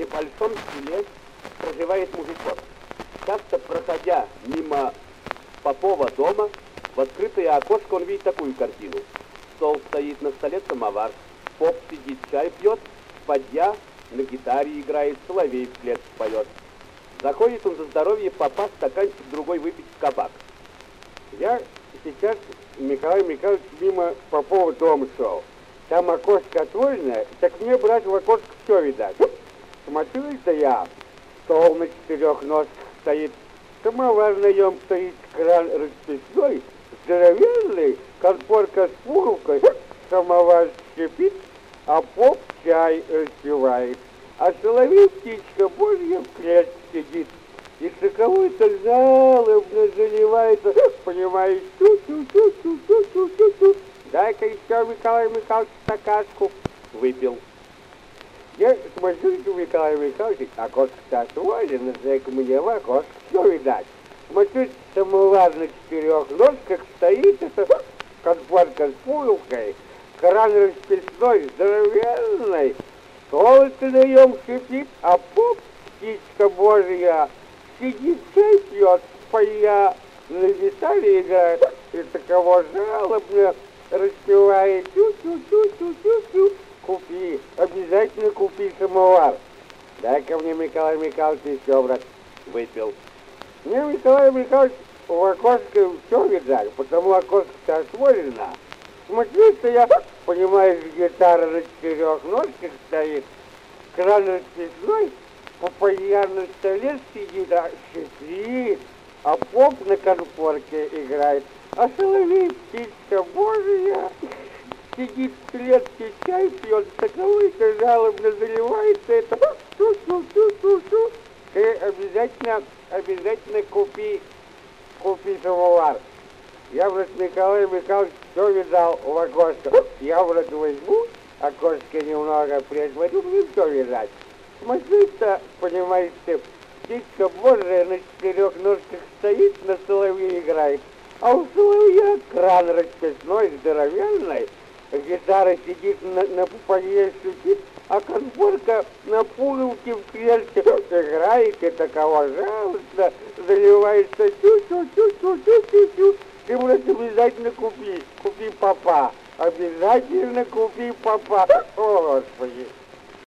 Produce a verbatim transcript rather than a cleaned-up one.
большом селе проживает мужичок. Часто проходя мимо попова дома, в открытое окошко он видит такую картину. Стол стоит, на столе самовар, поп сидит, чай пьет, подья на гитаре играет, соловей вслед поет. Заходит он за здоровье попа стаканчик другой выпить в кабак. Я сейчас, Михаил Михайлович, мимо Попова дома шел. Там окошко отворено, так мне, брат, в окошко все видать. Смотрю-то я, стол на четырех ножках стоит, самовар на нем стоит, кран расписной, здоровенный, конфорка с пуговкой, самовар шипит, а поп чай распивает. А соловей, птичка божья, в клетке сидит. И соковой-то жалобно заливается, понимаешь, ту-ту-ту-ту-ту-ту-ту-ту. Дай-ка еще, Николай Михайлович, стакашку. Выпил. Я смотрю, Николай Михайлович, окошко-то отворено, дай-ка мне в окошко все видать. Смотрю, самовар на четырех ножках стоит, это конфорка с пуговкой, кран расписной, здоровенный, солнце на нем шипит, а поп, птичка божья, сидит, чай пьет, поя на гитаре играет, и таково жалобно распевает. Тю-тю-тю-тю-тю-тю. Купи, обязательно купи самовар. Дай-ка мне, Николай Михайлович, еще, брат. Выпил. Мне, Николай Михайлович, в окошко все видать, потому окошко-то отворено. Смотрю-то я, понимаешь, гитара на четырех ножках стоит, кран расписной, попадья на столе сидит, а шипит, а поп на конфорке играет, а соловей, птичка божья, сидит в клетке, чай пьет, таковой-то жалобно заливается, это ту-ту-ту-ту-ту. Ты обязательно, обязательно купи, купи самовар. Я, брат, Николай Михайлович, все видал в окошко. Я, брат, возьму окошко немного, присмотрю, мне все видать. Смотри-то, понимаешь ты, птичка божья на четырех ножках стоит, на соловье играет. А у соловья кран расписной, здоровенный, гитара сидит на, на пупоне, шутит, а конфорка на пуговке в клетке играет, и такого жалостно заливается. Тю-тю-тю-тю-тю-тю-тю. Ты, брат, обязательно купи, купи попа, обязательно купи попа. О, Господи!